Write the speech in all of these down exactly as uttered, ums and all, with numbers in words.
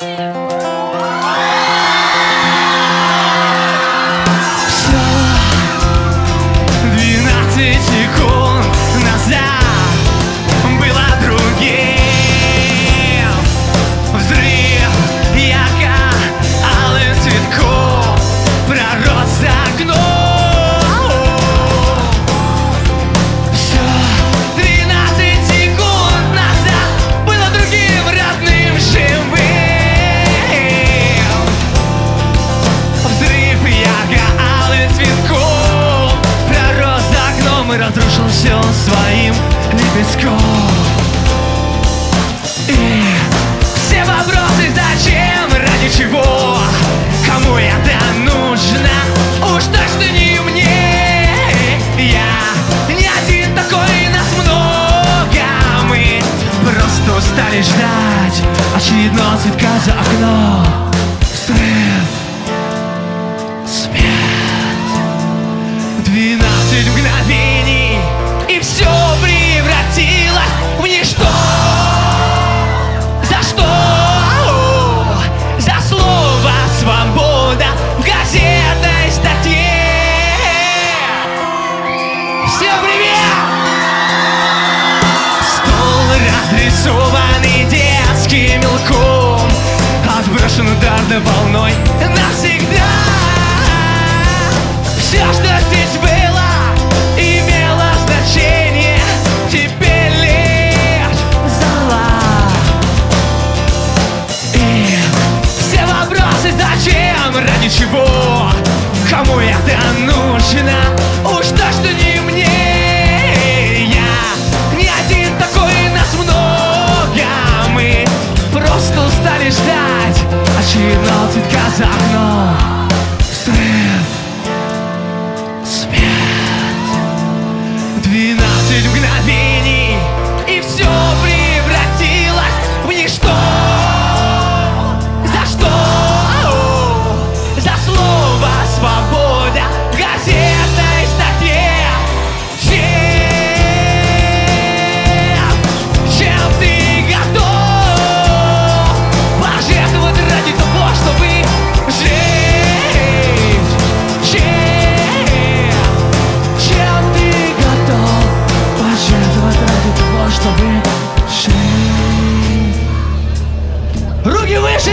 Разрушил все своим лепестком. И все вопросы: зачем, ради чего, кому это нужно, уж точно не мне. Я не один такой, нас много. Мы просто устали ждать очередного цветка за окном. Взрыв, смерть, двенадцать мгновений, и все превратилось в ничто. За что? За слово «свобода» в газетной статье. Всем привет! Стол разрисованный детским мелком, отброшен ударной волной навсегда. Все, что здесь было, имело значение, теперь лишь зола. И все вопросы: зачем, ради чего, кому это нужно, уж точно не мне. Я не один такой, нас много. Мы просто устали ждать очередного цветка за окном. Взрыв, смерть, двенадцать мгновений, и все превратилось в ничто. За что? За слово «свобода» в газетной статье. Чем, чем ты готов пожертвовать ради того, чтобы жить? Чем, чем ты готов пожертвовать ради того, чтобы жить? Руки выше!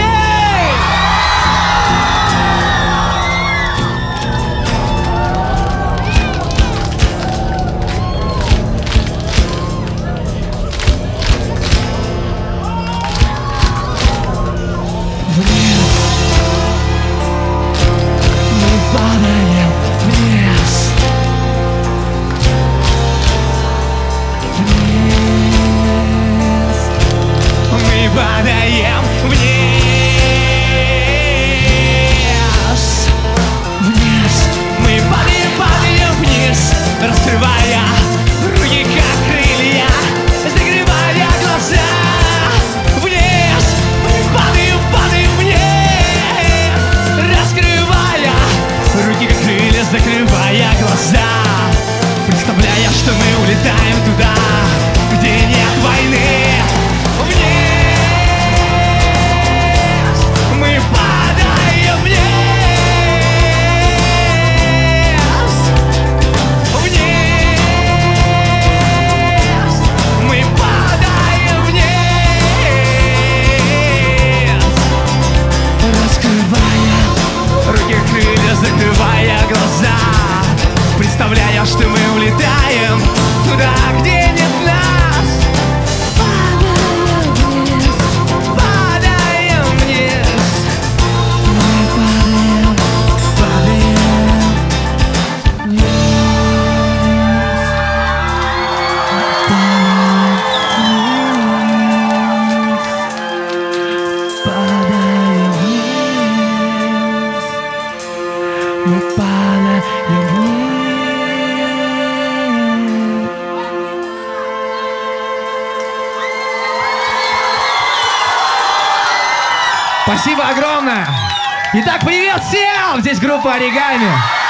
Вниз. Мы падаем вниз. Вниз. Мы падаем вниз. Вниз. Мы падаем, падаем вниз, раскрывая руки как крылья, закрывая глаза. Вниз. Мы падаем, падаем вниз, раскрывая руки как крылья, закрывая глаза. Представляя, что мы улетаем туда, где нет войны. Вниз. Мы падаем вниз. Вниз. Мы падаем вниз, раскрывая руки крылья, закрывая глаза. Представляя, что мы улетаем туда, где нет нас. Падаем вниз, падаем вниз. Мы падаем, падаем вниз. Падаем вниз. Мы падаем вниз. Спасибо огромное! Итак, привет всем! Здесь группа Оригами.